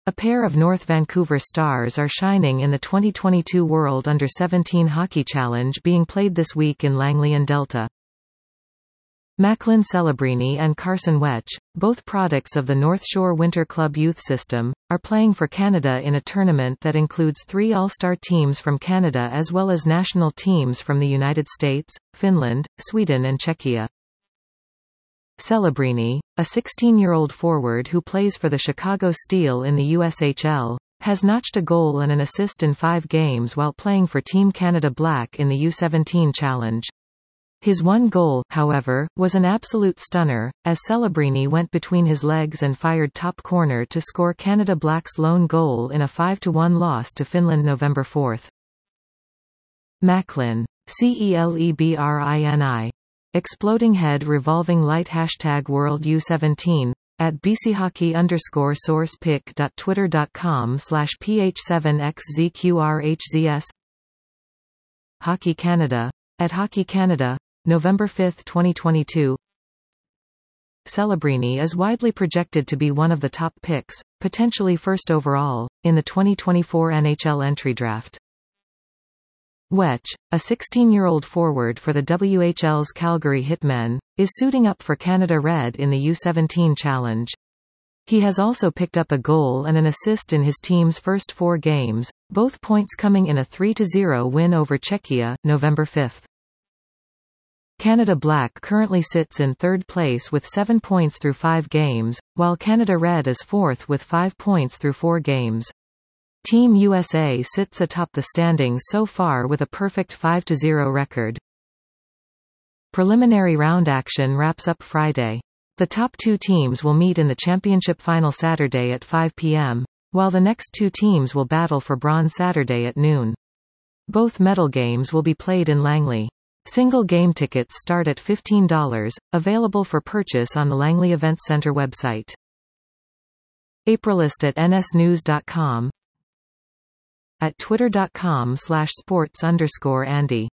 A pair of North Vancouver stars are shining in the 2022 World Under-17 Hockey Challenge being played this week in Langley and Delta. Macklin Celebrini and Carson Wetch, both products of the North Shore Winter Club youth system, are playing for Canada in a tournament that includes 3 all-star teams from Canada as well as national teams from the United States, Finland, Sweden and Czechia. Celebrini, a 16-year-old forward who plays for the Chicago Steel in the USHL, has notched a goal and an assist in 5 games while playing for Team Canada Black in the U17 Challenge. His one goal, however, was an absolute stunner, as Celebrini went between his legs and fired top corner to score Canada Black's lone goal in a 5-1 loss to Finland November 4. Macklin. Celebrini. Exploding Head Revolving Light #World U17 at bchockey_sourcepic.twitter.com/ph7xzqrhzs. Hockey Canada at Hockey Canada, November 5, 2022. Celebrini is widely projected to be one of the top picks, potentially first overall, in the 2024 NHL entry draft. Wetch, a 16-year-old forward for the WHL's Calgary Hitmen, is suiting up for Canada Red in the U17 Challenge. He has also picked up a goal and an assist in his team's first 4 games, both points coming in a 3-0 win over Czechia, November 5. Canada Black currently sits in 3rd place with 7 points through 5 games, while Canada Red is 4th with 5 points through 4 games. Team USA sits atop the standings so far with a perfect 5-0 record. Preliminary round action wraps up Friday. The top 2 teams will meet in the championship final Saturday at 5 p.m., while the next 2 teams will battle for bronze Saturday at noon. Both medal games will be played in Langley. Single game tickets start at $15, available for purchase on the Langley Events Center website. Aprilist at nsnews.com. At twitter.com/sports_Andy